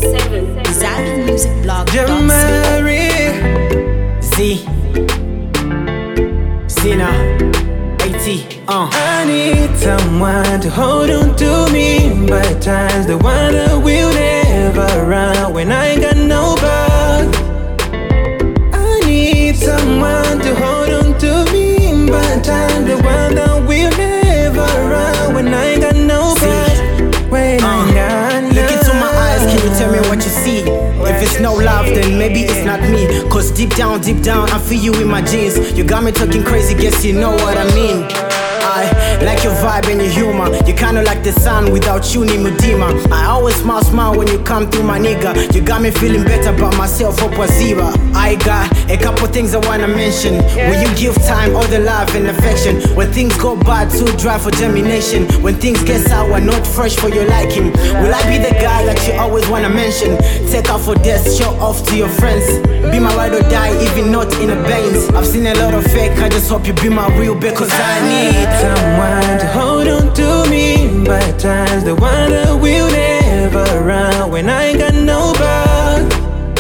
Jamari Z Zina AT I need someone to hold on to me by times, the one that will never run when I ain't got no bug. I need someone to hold on to me by times, the one that will never run when I ain't got no bug. When I ain't got no. Look into my eyes, can you tell me what you see? If it's no love, then maybe it's not me. Cause deep down, I feel you in my jeans. You got me talking crazy, guess you know what I mean. I like your vibe and your humor. You kinda like the sun without you, Nimudima. I always smile when you come through, my nigga. You got me feeling better about myself, Ziva. I got a couple things I wanna mention. Will you give time, all the love and affection? When things go bad, too dry for germination. When things get sour, not fresh for your liking. Will I be the guy that you always wanna mention? Take out for death, show off to your friends. Be my ride or die, even not in the veins. I've seen a lot of fake, I just hope you be my real babe. Cause I need someone to hold on to me by times, the one that will never run when I ain't got no bug.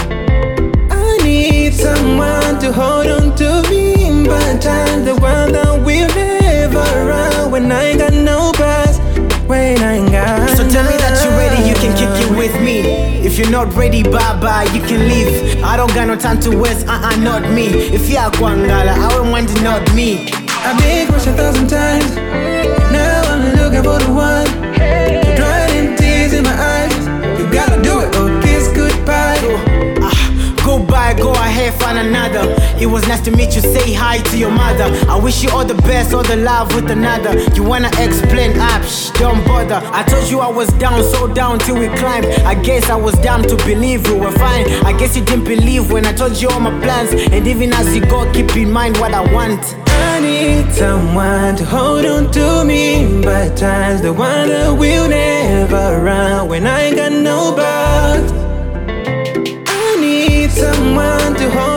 I need someone to hold on to me by times, the one that will never run when I ain't got no buzz. When I ain't got So tell me that you're ready, you can kick it with me. If you're not ready, bye-bye, you can leave. I don't got no time to waste, not me. If you're Kwangala, I don't want to not me. I've been crushed 1,000 times. Now I'm looking for the one to dry them tears in my eyes. You gotta do it or kiss goodbye. Goodbye, go ahead, find another. It was nice to meet you, say hi to your mother. I wish you all the best, all the love with another. You wanna explain, don't bother. I told you I was down, so down till we climbed. I guess I was down to believe we were fine. I guess you didn't believe when I told you all my plans. And even as you go, keep in mind what I want. I need someone to hold on to me by times, the one that will never run when I ain't got no bugs. I need someone to hold